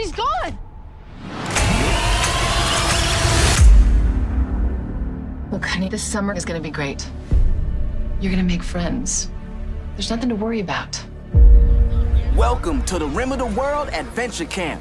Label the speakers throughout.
Speaker 1: She's gone! Look, honey, this summer is gonna be great. You're gonna make friends. There's nothing to worry about.
Speaker 2: Welcome to the Rim of the World Adventure Camp.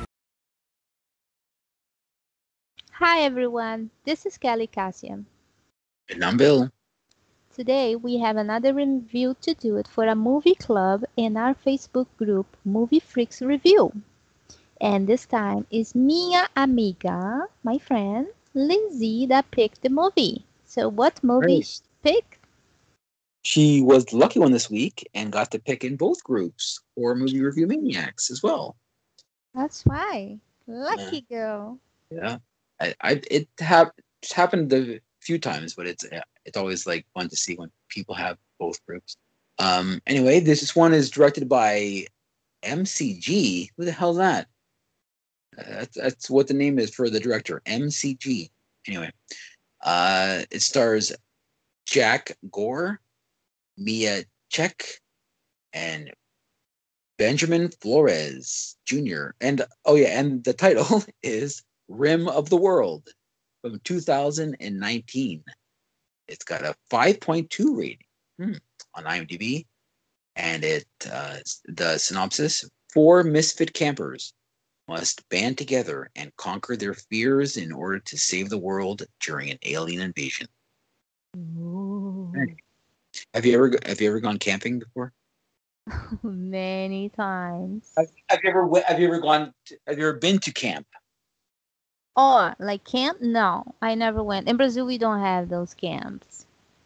Speaker 3: Hi everyone, this is Kelly Cassian.
Speaker 4: And I'm Bill.
Speaker 3: Today we have another review to do it for a movie club in our Facebook group, Movie Freaks Review. And this time is minha amiga, my friend, Lindsay, that picked the movie. So what movie she picked?
Speaker 4: She was the lucky one this week and got to pick in both groups, or Movie Review Maniacs as well.
Speaker 3: That's right. Lucky girl.
Speaker 4: Yeah. It's happened a few times, but it's always like fun to see when people have both groups. Anyway, this one is directed by MCG. Who the hell is that? That's what the name is for the director, MCG. Anyway, it stars Jack Gore, Mia Czech, and Benjamin Flores Jr. And and the title is Rim of the World from 2019. It's got a 5.2 rating on IMDb, and the synopsis: 4 misfit campers must band together and conquer their fears in order to save the world during an alien invasion.
Speaker 3: Ooh.
Speaker 4: Have you ever gone camping before?
Speaker 3: Many times.
Speaker 4: Have you ever been to camp?
Speaker 3: Oh, like camp? No, I never went. In Brazil, we don't have those camps.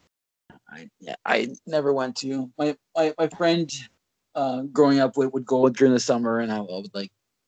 Speaker 4: I never went to. My friend growing up would go during the summer, and I would like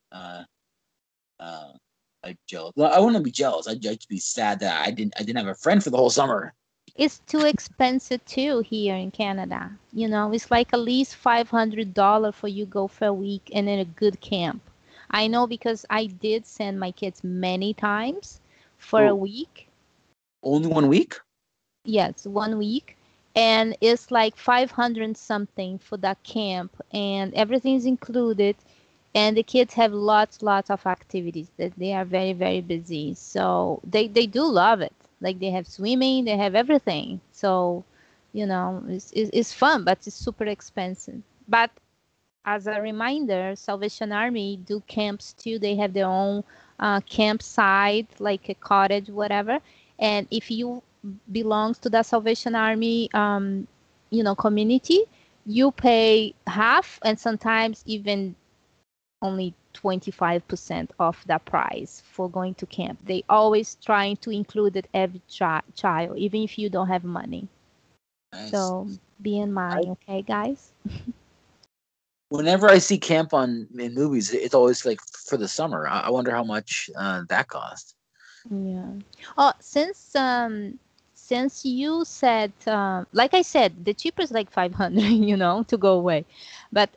Speaker 4: jealous. I wouldn't be jealous. I'd just be sad that I didn't have a friend for the whole summer.
Speaker 3: It's too expensive too here in Canada. You know, it's like at least $500 for you go for a week and in a good camp. I know because I did send my kids many times for a week.
Speaker 4: Only 1 week?
Speaker 3: Yes, 1 week. And it's like 500 something for that camp, and everything's included. And the kids have lots of activities that they are very, very busy. So they do love it. Like they have swimming, they have everything. So, you know, it's fun, but it's super expensive. But as a reminder, Salvation Army do camps too. They have their own campsite, like a cottage, whatever. And if you belongs to the Salvation Army, community, you pay half and sometimes even only 25% of the price for going to camp. They always trying to include it every child, even if you don't have money. Nice. So be in mind, okay, guys?
Speaker 4: Whenever I see camp in movies, it's always like for the summer. I wonder how much that costs.
Speaker 3: Yeah. Oh, since you said, like I said, the cheapest like 500, to go away, but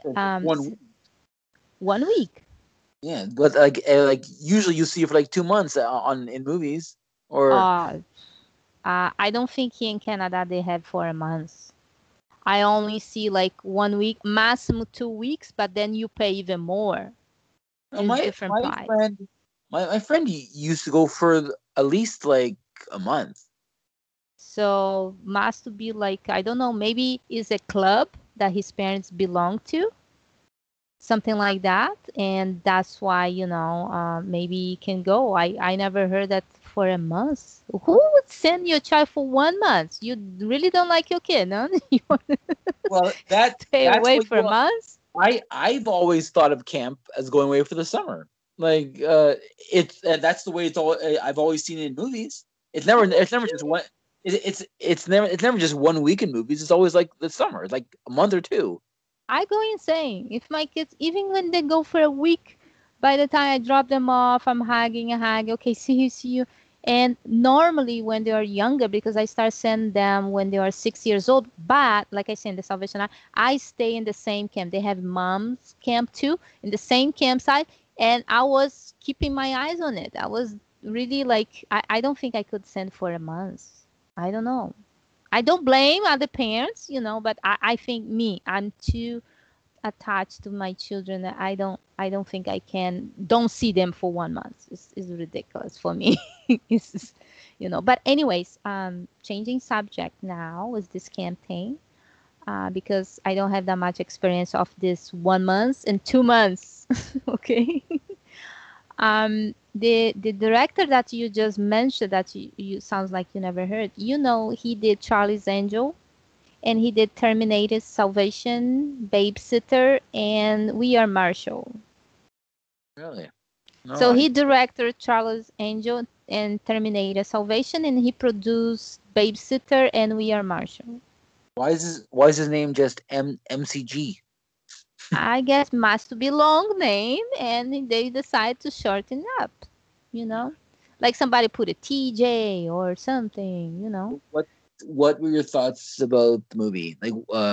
Speaker 3: 1 week.
Speaker 4: Yeah, but like usually you see it for like 2 months in movies, or
Speaker 3: I don't think here in Canada they have for a month. I only see like 1 week, maximum 2 weeks, but then you pay even more.
Speaker 4: My friend used to go for at least like a month.
Speaker 3: So must be like, I don't know, maybe it's a club that his parents belong to. Something like that, and that's why maybe you can go. I never heard that for a month. Who would send your child for 1 month? You really don't like your kid, huh?
Speaker 4: Well, that's
Speaker 3: away for a month.
Speaker 4: I've always thought of camp as going away for the summer. Like that's the way it's all. I've always seen it in movies. It's never just one. It's never just 1 week in movies. It's always like the summer, like a month or two.
Speaker 3: I go insane. If my kids, even when they go for a week, by the time I drop them off, I'm hugging. Okay, see you. And normally when they are younger, because I start sending them when they are 6 years old, but like I said, in the Salvation Army, I stay in the same camp. They have mom's camp too, in the same campsite. And I was keeping my eyes on it. I was really like, I don't think I could send for a month. I don't know. I don't blame other parents, but I think I'm too attached to my children. I don't think I can don't see them for 1 month. It's ridiculous for me. It's just, but anyways, changing subject now with this campaign, because I don't have that much experience of this 1 month and 2 months. Okay. The director that you just mentioned, that you sounds like you never heard. He did Charlie's Angel, and he did Terminator Salvation, Babysitter, and We Are Marshall.
Speaker 4: Really? No,
Speaker 3: So he directed Charlie's Angel and Terminator Salvation, and he produced Babysitter and We Are Marshall.
Speaker 4: Why is his name just MCG?
Speaker 3: I guess must be long name, and they decide to shorten up. Like somebody put a TJ or something.
Speaker 4: What were your thoughts about the movie? Like,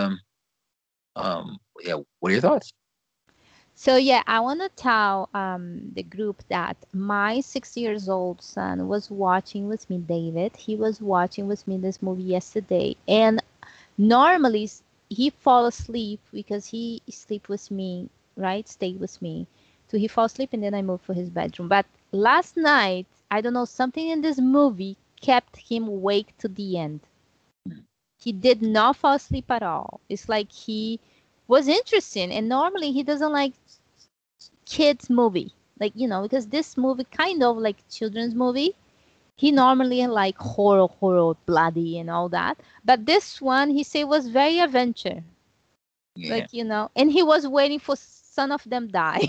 Speaker 4: yeah, what are your thoughts?
Speaker 3: So yeah, I want to tell the group that my 6 years old son was watching with me, David. He was watching with me this movie yesterday, and normally he fall asleep because he sleep with me, right? Stay with me. So he fall asleep, and then I move for his bedroom. But last night, I don't know, something in this movie kept him awake to the end. He did not fall asleep at all. It's like he was interesting, and normally he doesn't like kids movie, like because this movie kind of like children's movie. He normally like horror, bloody and all that, but this one he said was very adventure.
Speaker 4: Yeah.
Speaker 3: Like and he was waiting for some of them die.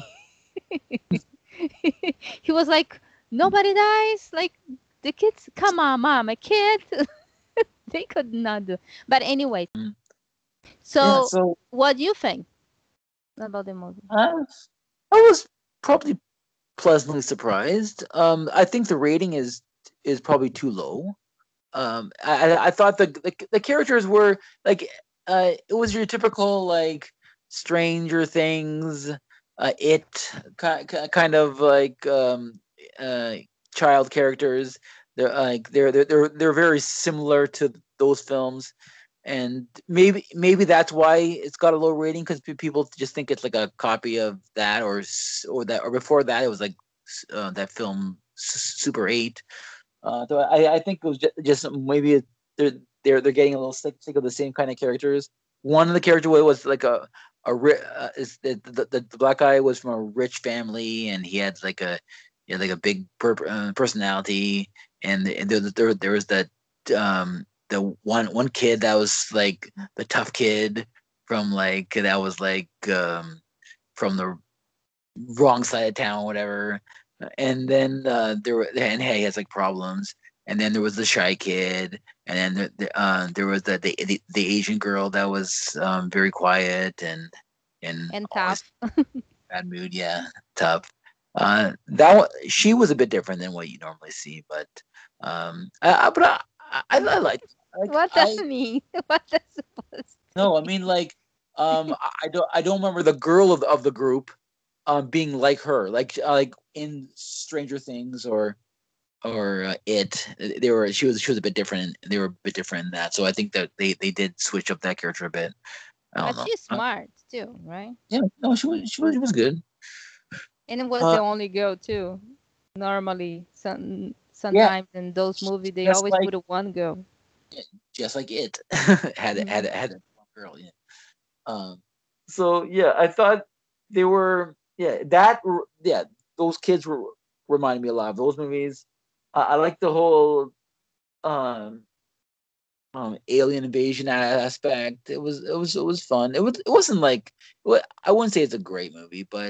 Speaker 3: He was like, nobody dies, like the kids, come on mom, a kid. They could not do, but anyway. So what do you think about the movie?
Speaker 4: I was probably pleasantly surprised. I think the rating is probably too low. I thought the characters were like, it was your typical like Stranger Things, it kind of like child characters. They're very similar to those films, and maybe that's why it's got a low rating, because people just think it's like a copy of that, or before that it was like that film Super 8. So I think it was just maybe they're getting a little sick of the same kind of characters. One of the characters was like is the black guy was from a rich family, and he had like a big personality, and there was that the one kid that was like the tough kid from like that was like from the wrong side of town, whatever. And then and he has like problems. And then there was the shy kid, and then there was the Asian girl that was very quiet and
Speaker 3: tough.
Speaker 4: Bad mood, yeah, tough. She was a bit different than what you normally see, but I like.
Speaker 3: What does it mean? What does it supposed to
Speaker 4: No, I mean like I don't remember the girl of the group being like her, like in Stranger Things or it. She was a bit different. They were a bit different in that. So I think that they did switch up that character a bit. I don't
Speaker 3: But
Speaker 4: know.
Speaker 3: she's smart too, right?
Speaker 4: Yeah, no, she was good.
Speaker 3: And it was the only girl too. Normally, sometimes in those movies they always put a one girl.
Speaker 4: Just like it had one girl. Yeah. So yeah, I thought they were those kids were reminding me a lot of those movies. I like the whole alien invasion aspect. It was fun. It wasn't like, I wouldn't say it's a great movie, but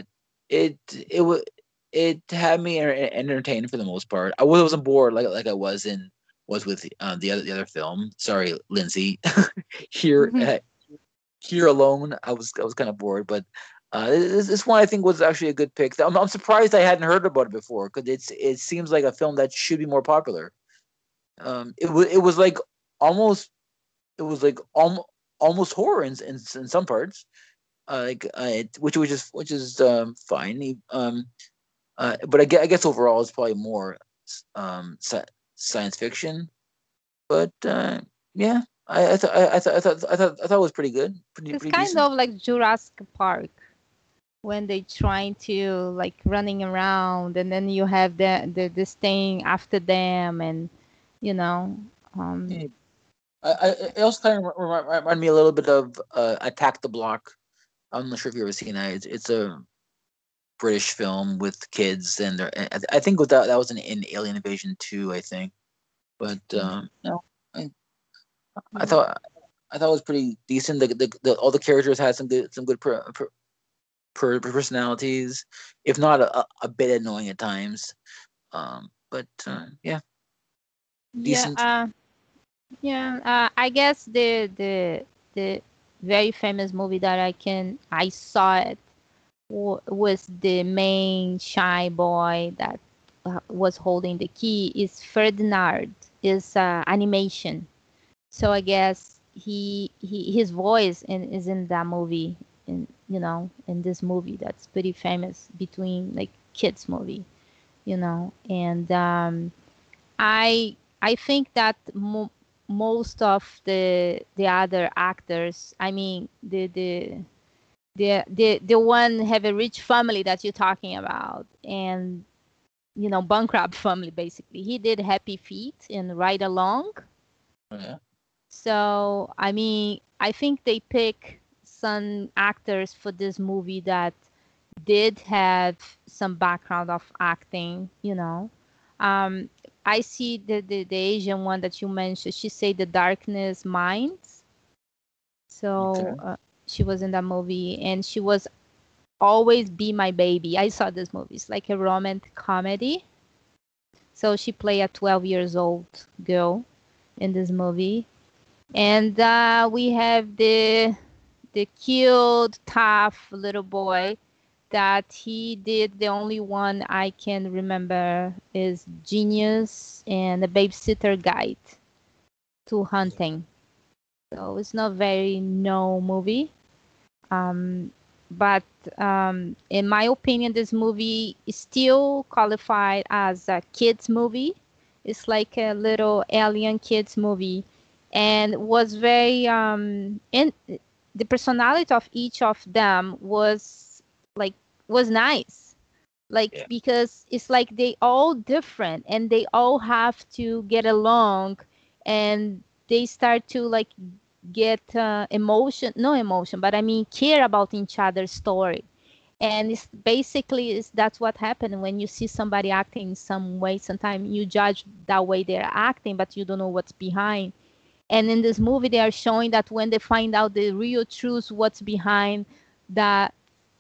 Speaker 4: it had me entertained for the most part. I wasn't bored like I was with the other film. Sorry, Lindsay. Here alone, I was kind of bored, but this one I think was actually a good pick. I'm surprised I hadn't heard about it before, because it seems like a film that should be more popular. It was like almost almost horror in some parts, which is fine. But I guess overall it's probably more science fiction. But yeah, I thought it was pretty good,
Speaker 3: It's
Speaker 4: pretty
Speaker 3: kind
Speaker 4: decent.
Speaker 3: of like Jurassic Park when they trying to like running around, and then you have the this thing after them, and you know, um,
Speaker 4: Yeah. It also kind of remind me a little bit of Attack the Block. I'm not sure if you've ever seen that. It's a British film with kids, and I think with that was in Alien Invasion 2, I think. But no, I, I
Speaker 3: yeah.
Speaker 4: thought I thought it was pretty decent. All the characters had some good personalities, if not a bit annoying at times. But yeah,
Speaker 3: Yeah,
Speaker 4: decent.
Speaker 3: yeah. I guess the very famous movie that I saw it was the main shy boy that was holding the key is Ferdinand, is animation. So I guess his voice is in that movie, in this movie that's pretty famous between like kids movie, and I think that most of the other actors, I mean the one have a rich family that you're talking about, and bankrupt family basically. He did Happy Feet and Ride Along.
Speaker 4: Yeah.
Speaker 3: So I mean, I think they pick some actors for this movie that did have some background of acting. um I see the Asian one that you mentioned. She said The Darkness Minds.
Speaker 4: Okay.
Speaker 3: So she was in that movie, and she was Always Be My Baby. I saw this movie. It's like a romantic comedy. So she played a 12 years old girl in this movie. And we have the cute, tough little boy that he did. The only one I can remember is Genius and The Babysitter Guide to Hunting. So it's not very no movie. Um, but in my opinion, this movie is still qualified as a kids movie. It's like a little alien kids movie, and was very in the personality of each of them like was nice, like
Speaker 4: Yeah.
Speaker 3: because it's like they all different and they all have to get along, and they start to like get emotion no emotion, but I mean care about each other's story. And it's basically is that's what happened when you see somebody acting in some way. Sometimes you judge that way they're acting, but you don't know what's behind. And in this movie they are showing that when they find out the real truth, what's behind that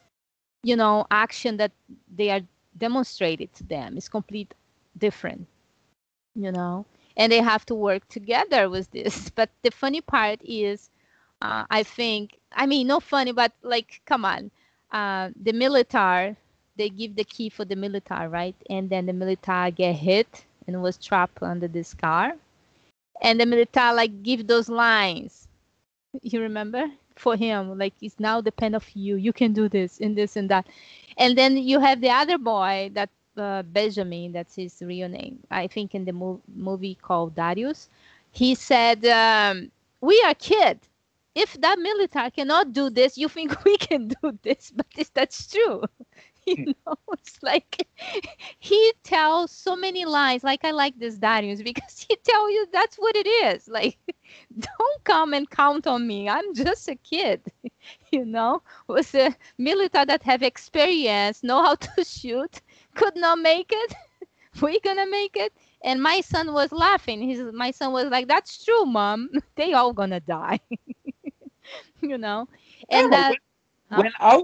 Speaker 3: action that they are demonstrated to them is complete different, you know and they have to work together with this. But the funny part is, I think, I mean, not funny, but like, come on, the military, they give the key for the military, right? And then the military get hit and was trapped under this car, and the military like give those lines. You remember? For him, like, it's now depend of you. You can do this and this and that. And then you have the other boy that Benjamin, that's his real name. I think in the movie called Darius, he said, "We are kid. If that military cannot do this, you think we can do this?" But that's true. It's like he tells so many lies. Like, I like this Darius because he tell you that's what it is. Like, don't come and count on me. I'm just a kid, with a military that have experience, know how to shoot, could not make it. We're gonna make it. And my son was laughing. My son was like, "That's true, mom. They all gonna die." you know, and
Speaker 4: No,
Speaker 3: that. Huh?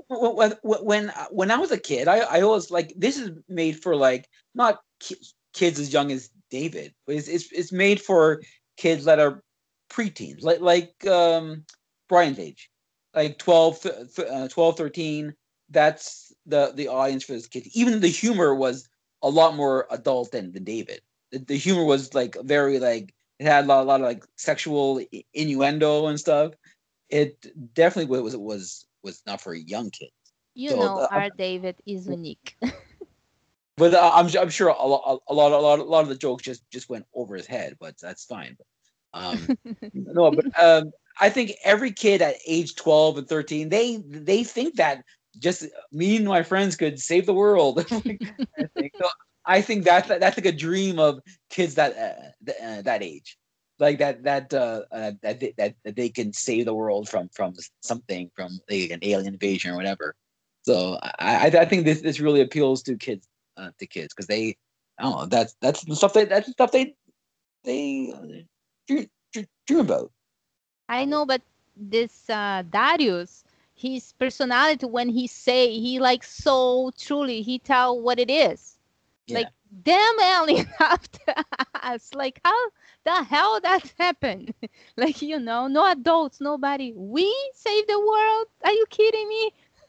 Speaker 4: when I was a kid, I always like this is made for like not kids as young as David, but it's made for kids that are preteens, like Brian's age, like 12, 13. That's the audience for this kid. Even the humor was a lot more adult than David. The humor was like very like it had a lot of like sexual innuendo and stuff. It definitely was not for young kids. So,
Speaker 3: Our David is unique.
Speaker 4: but I'm sure a lot of the jokes just went over his head, but that's fine. No, but I think every kid at age 12 and 13, they think that just me and my friends could save the world. I think that's like a dream of kids that age, like that they can save the world from something, from like an alien invasion or whatever. So I think this really appeals to kids because they, I don't know, that's the stuff they dream about.
Speaker 3: I know, but this Darius, his personality when he like so truly he tell what it is.
Speaker 4: Yeah.
Speaker 3: Like damn alien after us. Like how the hell that happened? Like no adults, nobody. We save the world? Are you kidding me?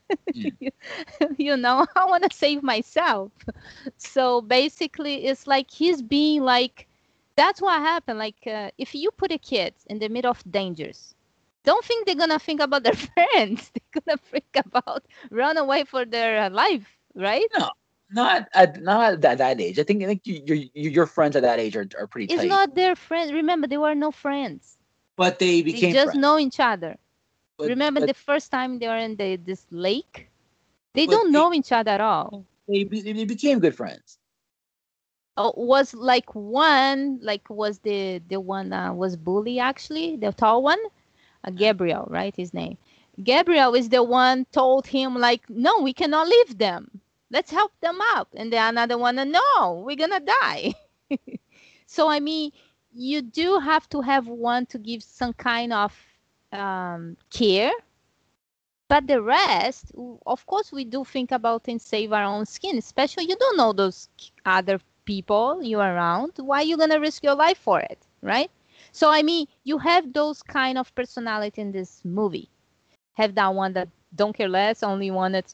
Speaker 3: I want to save myself. So basically, it's like he's being like, that's what happened. Like if you put a kid in the middle of dangers, don't think they're gonna think about their friends. They're gonna think about run away for their life, right?
Speaker 4: No, not at that age. I think your friends at that age are pretty
Speaker 3: It's
Speaker 4: tight.
Speaker 3: not their friends. Remember, they were no friends.
Speaker 4: But they became
Speaker 3: just
Speaker 4: friends.
Speaker 3: know each other. Remember the first time they were in this lake? They don't know each other at all.
Speaker 4: They became good friends.
Speaker 3: Was like one, like was the one was bully actually, the tall one, Gabriel, right? His name. Gabriel is the one told him like, no, we cannot leave them. Let's help them out. And the another one, no, we're gonna die. So I mean, you do have to have one to give some kind of care. But the rest, of course, we do think about and save our own skin, especially you don't know those other people you around. Why are you going to risk your life for it, right? So, I mean, you have those kind of personality in this movie. Have that one that don't care less, only wanted,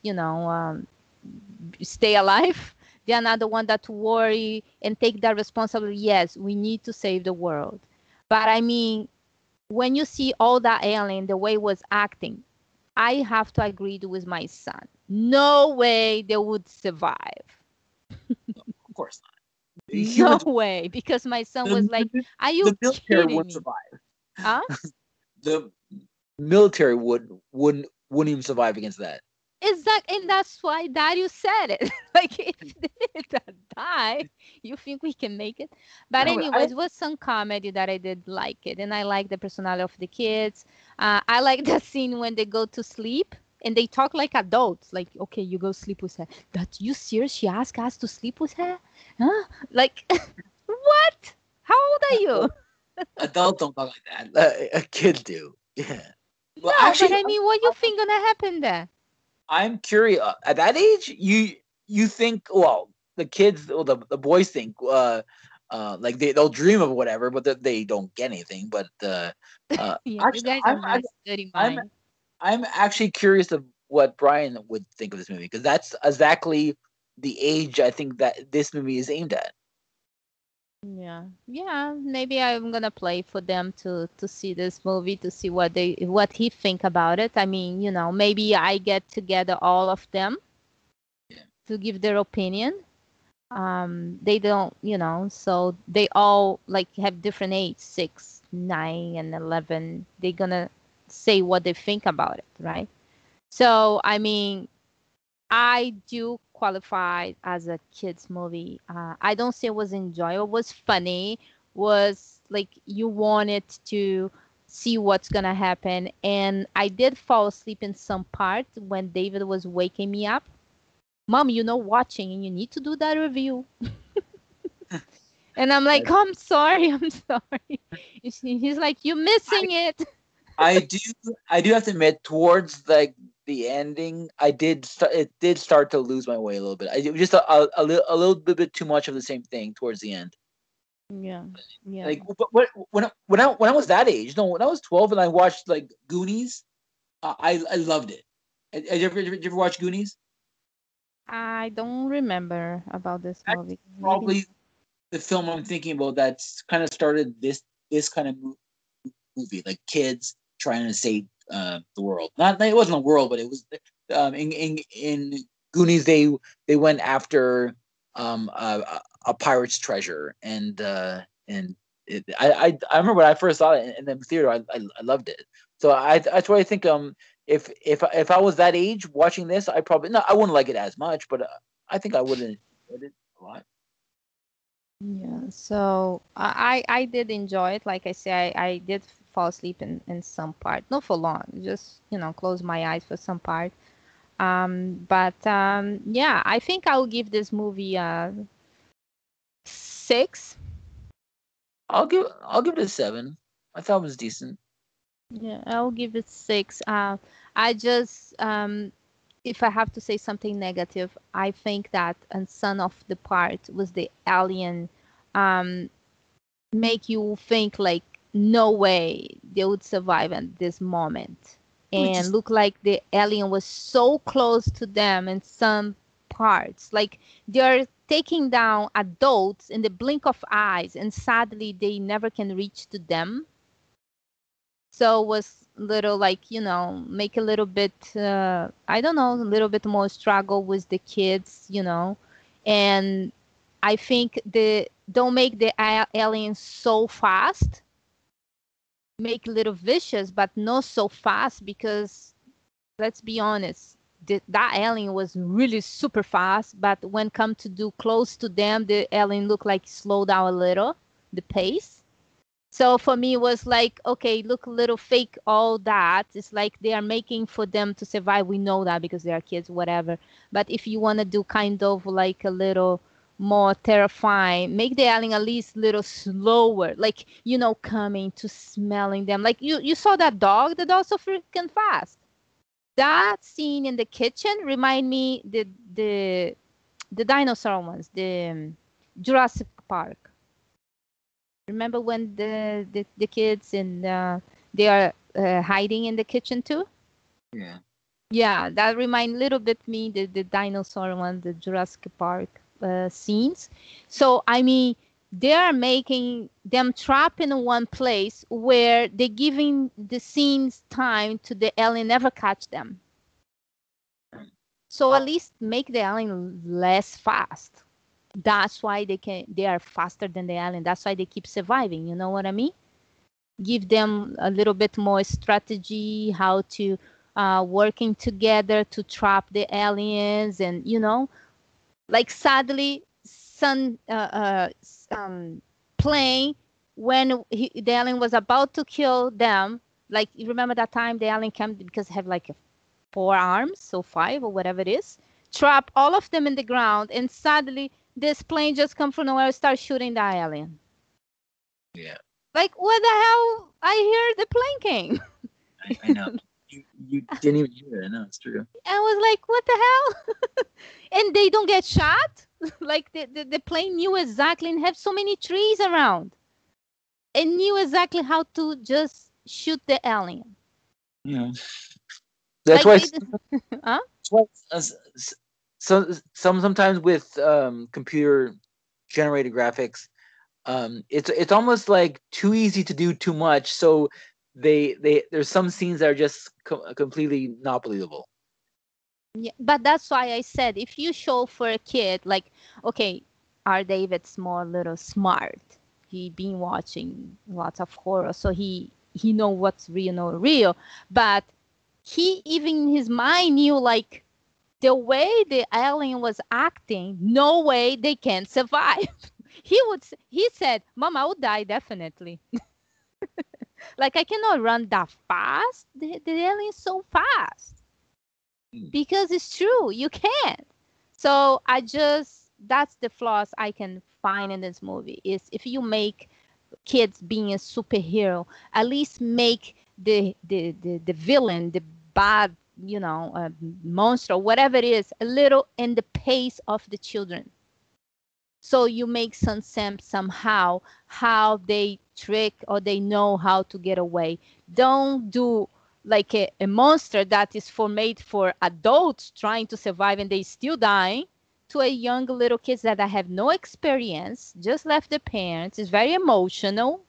Speaker 3: stay alive. The another one that worry and take that responsibility. Yes, we need to save the world. But, I mean, when you see all that alien, the way it was acting, I have to agree with my son. No way they would survive.
Speaker 4: Of course not.
Speaker 3: No way, because my son was like, "Are you kidding me?"
Speaker 4: Survive.
Speaker 3: Huh?
Speaker 4: The military wouldn't even survive against that.
Speaker 3: Exactly, and that's why Darius said it. Like, if they die, you think we can make it? But anyways, it was some comedy that I did like it, and I like the personality of the kids. I like the scene when they go to sleep and they talk like adults. Like, okay, you go sleep with her. That you serious? She asked us to sleep with her? Huh? Like, what? How old are you?
Speaker 4: Adults don't talk like that. Kids do. Yeah.
Speaker 3: Well, no, actually, but I mean, what you think gonna happen there?
Speaker 4: I'm curious. At that age, you think, well, the kids, or the boys think, like they'll dream of whatever, but they don't get anything. But
Speaker 3: yeah,
Speaker 4: actually,
Speaker 3: you guys have very dirty mind.
Speaker 4: I'm actually curious of what Brian would think of this movie, because that's exactly the age I think that this movie is aimed at.
Speaker 3: Yeah, maybe I'm gonna play for them to see this movie, to see what he think about it. I mean, maybe I get together all of them to give their opinion. They don't, so they all like have different age, 6, 9, and 11. They're gonna say what they think about it, right? So I mean, I do qualify as a kids movie. I don't say it was enjoyable. It was funny. Was like you wanted to see what's gonna happen, and I did fall asleep in some part when David was waking me up. Mom, watching, and you need to do that review. And I'm like, oh, I'm sorry. He's like, you're missing it.
Speaker 4: I do have to admit, towards like the ending, it did start to lose my way a little bit. It was just a little bit too much of the same thing towards the end.
Speaker 3: Yeah.
Speaker 4: Like, when I was that age, no, when I was 12 and I watched like Goonies, I loved it. Did you ever watch Goonies?
Speaker 3: I don't remember about this movie.
Speaker 4: Probably the film I'm thinking about that's kind of started this kind of movie, like kids trying to save the world. Not, it wasn't a world, but it was in Goonies. They went after a pirate's treasure, and I remember when I first saw it in the theater, I loved it. So that's why I think if I was that age watching this, I probably no, I wouldn't like it as much, but I think I wouldn't enjoy it a lot.
Speaker 3: Yeah, so I did enjoy it. Like I say, I did fall asleep in some part, not for long, just close my eyes for some part. But yeah, I think I'll give this movie a 6.
Speaker 4: I'll give it a 7. I thought it was decent.
Speaker 3: Yeah, I'll give it 6. I just if I have to say something negative, I think that and Son of the Part was the alien make you think like no way they would survive at this moment. And look like the alien was so close to them in some parts. Like they're taking down adults in the blink of eyes and sadly they never can reach to them. So it was little like, make a little bit, I don't know, a little bit more struggle with the kids, and I think don't make the aliens so fast, make a little vicious, but not so fast because let's be honest, that alien was really super fast, but when come to do close to them, the alien looked like slow down a little, the pace. So for me, it was like, okay, look a little fake, all that. It's like they are making for them to survive. We know that because they are kids, whatever. But if you want to do kind of like a little more terrifying, make the alien at least a little slower, like, coming to smelling them. Like you saw that dog, the dog's so freaking fast. That scene in the kitchen remind me the dinosaur ones, the Jurassic Park. Remember when the kids and they are hiding in the kitchen too?
Speaker 4: Yeah.
Speaker 3: Yeah, that remind a little bit me the dinosaur one, the Jurassic Park scenes. So I mean, they are making them trap in one place where they're giving the scenes time to the alien never catch them. So at least make the alien less fast. That's why they are faster than the alien. That's why they keep surviving. You know what I mean? Give them a little bit more strategy, how to working together to trap the aliens, and like sadly, some plane when the alien was about to kill them. Like you remember that time the alien came because they have like 4 arms, so 5 or whatever it is, trap all of them in the ground, and suddenly this plane just come from nowhere and start shooting the alien.
Speaker 4: Yeah.
Speaker 3: Like, what the hell? I hear the plane came.
Speaker 4: I know. You didn't even hear it. I know, it's true.
Speaker 3: I was like, what the hell? And they don't get shot? Like, the plane knew exactly and have so many trees around. And knew exactly how to just shoot the alien.
Speaker 4: Yeah. That's why.
Speaker 3: Huh?
Speaker 4: That's why sometimes with computer generated graphics, it's almost like too easy to do too much. So there's some scenes that are just completely not believable.
Speaker 3: Yeah, but that's why I said if you show for a kid, like, okay, our David's more little smart. He been watching lots of horror, so he know what's real, not real. But he even in his mind knew like the way the alien was acting, no way they can survive. He said, Mom, I would die definitely. Like I cannot run that fast. The alien's so fast. Because it's true, you can't. So that's the flaws I can find in this movie is if you make kids being a superhero, at least make the villain, the bad, monster, whatever it is, a little in the pace of the children. So you make some sense somehow how they trick or they know how to get away. Don't do like a monster that is made for adults trying to survive and they still dying to a young little kids that have no experience, just left the parents, is very emotional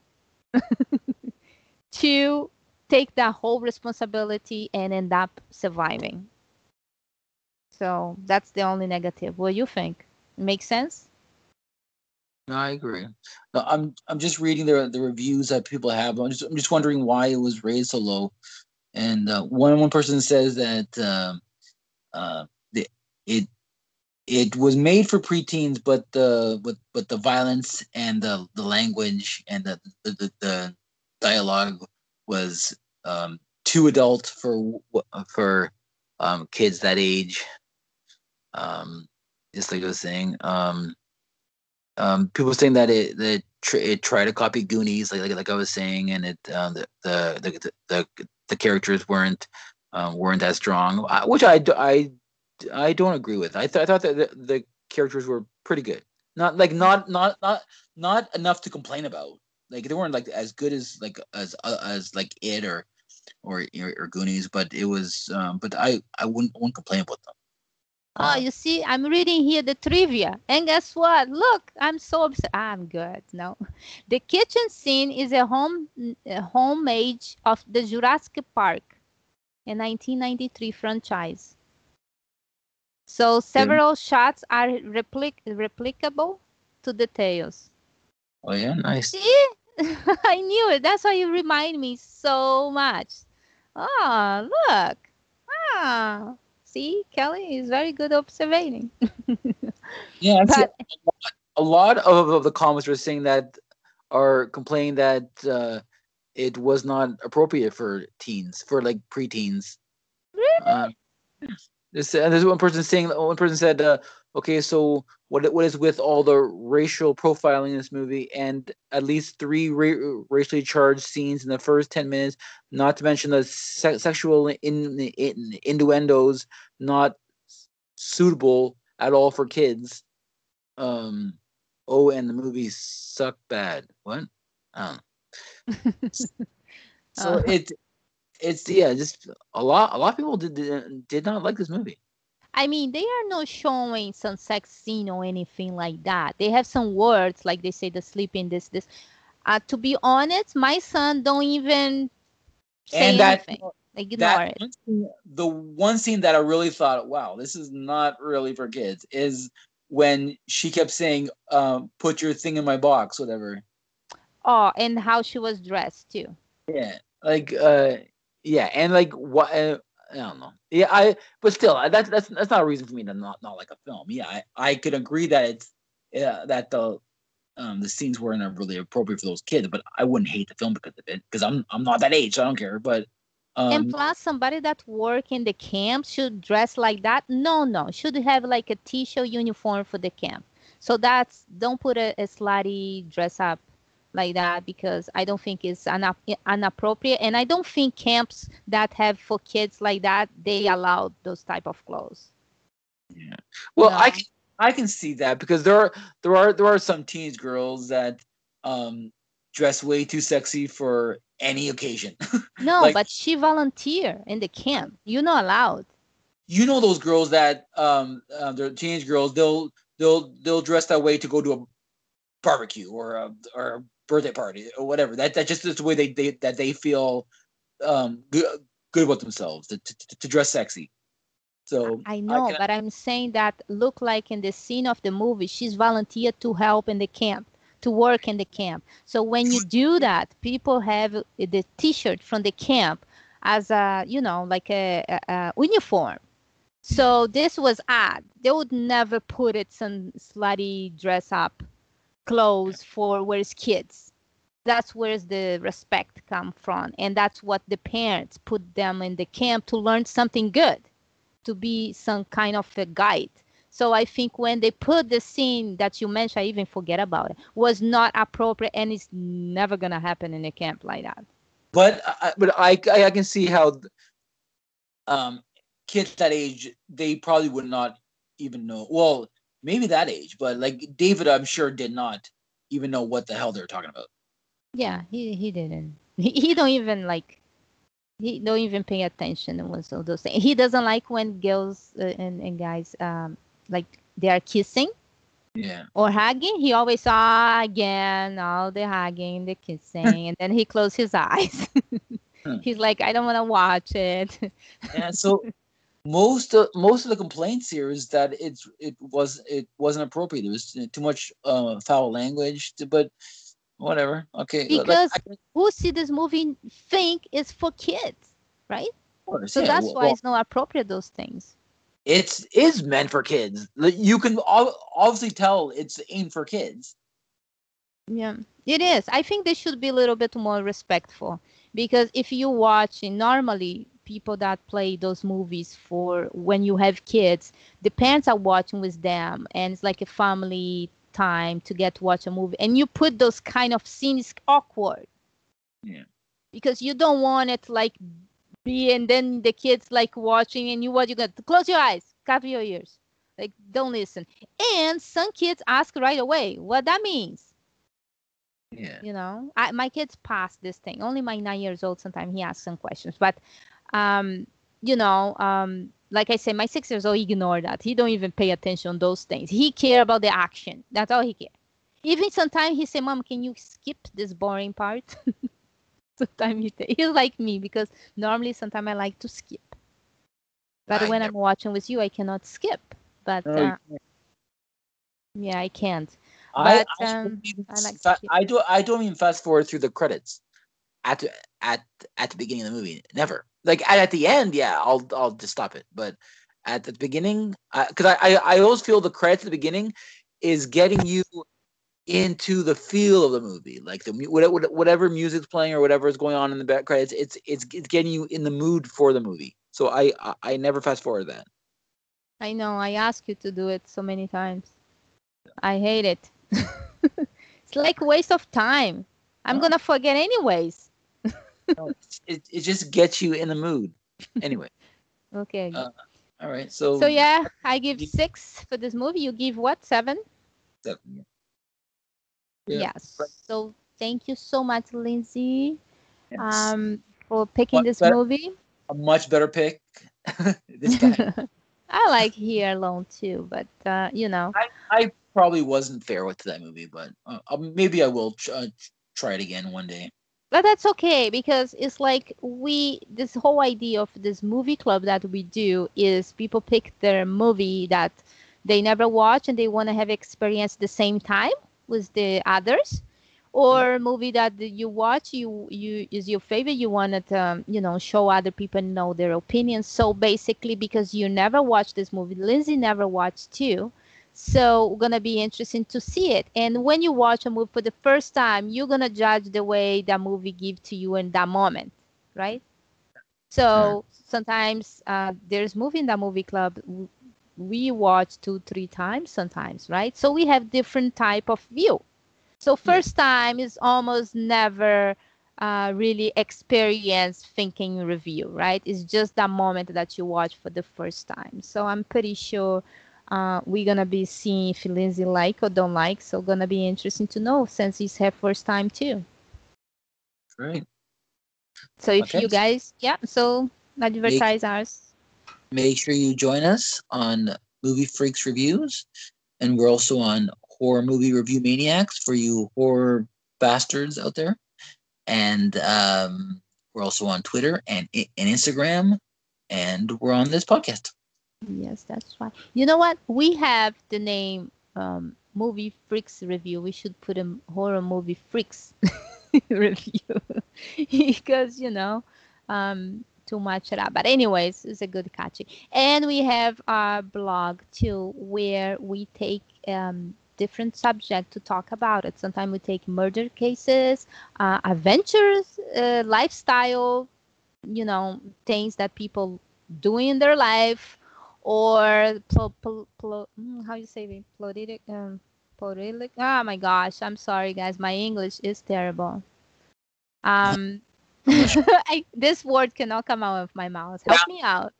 Speaker 3: to take that whole responsibility and end up surviving. So that's the only negative. What do you think? Makes sense?
Speaker 4: No, I agree. No, I'm just reading the reviews that people have. I'm just wondering why it was raised so low. And one person says that the it it was made for preteens, but the violence and the language and the dialogue was too adult for kids that age. Just like I was saying, people saying that it tried to copy Goonies, like I was saying, and the characters weren't as strong, which I don't agree with. I thought that the characters were pretty good. Not enough to complain about. Like they weren't like as good as like It or Goonies, but it was. But I wouldn't complain about them.
Speaker 3: Oh, you see, I'm reading here the trivia. And guess what? Look, I'm so upset. I'm good. No. The kitchen scene is a homage of the Jurassic Park, a 1993 franchise. So several shots are replicable to details.
Speaker 4: Oh yeah, nice.
Speaker 3: See? I knew it. That's why you remind me so much. Oh, look. Ah. See, Kelly is very good observing.
Speaker 4: Yeah, but a lot of the comments are saying that are complaining that it was not appropriate for teens, for like preteens.
Speaker 3: Really?
Speaker 4: There's one person said, okay, so what is with all the racial profiling in this movie and at least 3 racially charged scenes in the first 10 minutes, not to mention the sexual innuendos not suitable at all for kids. And the movies suck bad. What? I don't know. So it's just a lot of people did not like this movie.
Speaker 3: I mean, they are not showing some sex scene or anything like that. They have some words like they say the sleeping this. To be honest, my son don't even say anything. Like ignore it.
Speaker 4: The one scene that I really thought, wow, this is not really for kids, is when she kept saying, "Put your thing in my box," whatever.
Speaker 3: Oh, and how she was dressed too.
Speaker 4: Yeah, like yeah, and like what. I don't know. Yeah, but still, that's not a reason for me to not like a film. Yeah, I could agree that it's that the scenes weren't really appropriate for those kids, but I wouldn't hate the film because of it, because I'm not that age, so I don't care. But
Speaker 3: and plus, somebody that work in the camp should dress like that. No, should have like a t-shirt uniform for the camp. So don't put a slutty dress up like that, because I don't think it's inappropriate, and I don't think camps that have for kids like that, they allow those type of clothes.
Speaker 4: Yeah, well, no. I can see that, because there are some teenage girls that dress way too sexy for any occasion.
Speaker 3: No, like, but she volunteer in the camp. You're not allowed.
Speaker 4: You know those girls that they're teenage girls. They'll dress that way to go to a barbecue or a birthday party or whatever. That just is the way they feel good about themselves, to dress sexy. So
Speaker 3: I know, but I'm saying that look like in the scene of the movie, she's volunteered to help in the camp, to work in the camp. So when you do that, people have the t-shirt from the camp as a, like a uniform. So this was odd. They would never put it some slutty dress up clothes for where's kids. That's where the respect come from, and that's what the parents put them in the camp to learn something good, to be some kind of a guide. So I think when they put the scene that you mentioned, I even forget about it, was not appropriate, and it's never gonna happen in a camp like that.
Speaker 4: But I can see how kids that age, they probably would not even know. Well, maybe that age, but like David, I'm sure did not even know what the hell they're talking about.
Speaker 3: Yeah, he didn't. He don't even he don't even pay attention to what those things. He doesn't like when girls and guys like they are kissing.
Speaker 4: Yeah.
Speaker 3: Or hugging. He always saw again all the hugging, the kissing, and then he closed his eyes. He's like, I don't want to watch it.
Speaker 4: Yeah. So most of the complaints here is that it wasn't appropriate. There was too much foul language. But whatever. Okay,
Speaker 3: Because who see this movie think it's for kids, right? So that's why it's not appropriate, those things.
Speaker 4: It is meant for kids. You can obviously tell it's aimed for kids.
Speaker 3: Yeah, it is. I think they should be a little bit more respectful, because if you watch normally people that play those movies for when you have kids, the parents are watching with them, and it's like a family time to get to watch a movie, and you put those kind of scenes awkward.
Speaker 4: Yeah.
Speaker 3: Because you don't want it like be, and then the kids like watching, and you what you got? Close your eyes, cover your ears, like don't listen. And some kids ask right away what that means.
Speaker 4: Yeah.
Speaker 3: You know, my kids pass this thing. Only my 9 years old, sometimes he asks some questions, but you know, like I said, my 6 years old ignore that. He don't even pay attention on those things. He care about the action. That's all he care. Even sometimes he say, "Mom, can you skip this boring part?" Sometimes he's like me, because normally sometimes I like to skip. But when I'm watching with you, I cannot skip. But yeah, I can't. But
Speaker 4: I don't even fast forward through the credits at the beginning of the movie. Never. Like at the end, yeah, I'll just stop it. But at the beginning, because I always feel the credits at the beginning is getting you into the feel of the movie, like whatever music's playing or whatever is going on in the back credits. It's getting you in the mood for the movie. So I never fast forward that.
Speaker 3: I know. I ask you to do it so many times. I hate it. It's like a waste of time. I'm gonna forget anyways.
Speaker 4: No, it just gets you in the mood. Anyway.
Speaker 3: Okay.
Speaker 4: All right. So
Speaker 3: yeah, I give 6 for this movie. You give what? 7?
Speaker 4: 7.
Speaker 3: Yeah. Yes. So thank you so much, Lindsay,
Speaker 4: yes.
Speaker 3: For picking this movie.
Speaker 4: A much better pick this time.
Speaker 3: I like Here Alone too, but you know.
Speaker 4: I probably wasn't fair with that movie, but maybe I will try it again one day.
Speaker 3: But that's okay, because it's like this whole idea of this movie club that we do is people pick their movie that they never watch and they want to have experience the same time with the others, or movie that you watch you is your favorite, you want to you know, show other people, know their opinions. So basically, because you never watched this movie, Lindsay never watched too, so gonna be interesting to see it. And when you watch a movie for the first time, you're gonna judge the way that movie give to you in that moment, right? So sometimes there's movie in the movie club we watch 2-3 times sometimes, right? So we have different type of view. So first time is almost never really experience thinking review, right? It's just that moment that you watch for the first time. So I'm pretty sure we're gonna be seeing if Lindsay like or don't like. So gonna be interesting to know, since it's her first time too.
Speaker 4: Great.
Speaker 3: So if you guys, so advertise ours.
Speaker 4: Make sure you join us on Movie Freaks Reviews, and we're also on Horror Movie Review Maniacs for you horror bastards out there. And we're also on Twitter and Instagram, and we're on this podcast.
Speaker 3: Yes, that's right. You know what? We have the name Movie Freaks Review. We should put a Horror Movie Freaks Review because, you know, too much of that. But anyways, it's a good catchy. And we have our blog too, where we take different subject to talk about it. Sometimes we take murder cases, adventures, lifestyle, you know, things that people do in their life, or how you say it? Political. Oh my gosh, I'm sorry guys, my English is terrible. This word cannot come out of my mouth. Help me out.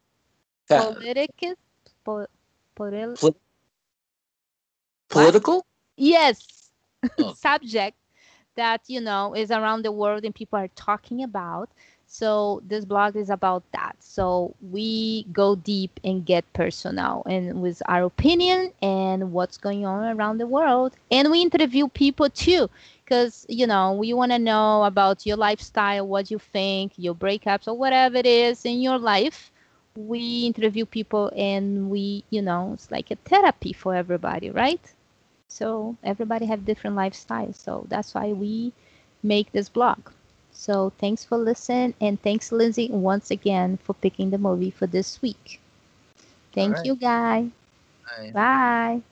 Speaker 3: Political? Yes. Subject that, you know, is around the world and people are talking about. So this blog is about that. So we go deep and get personal and with our opinion and what's going on around the world. And we interview people too, because, you know, we want to know about your lifestyle, what you think, your breakups or whatever it is in your life, we interview people and we, it's like a therapy for everybody, right? So everybody have different lifestyles. So that's why we make this blog. So thanks for listening, and thanks Lindsay once again for picking the movie for this week. Thank
Speaker 5: right.
Speaker 3: you, guys.
Speaker 5: Bye.
Speaker 3: Bye.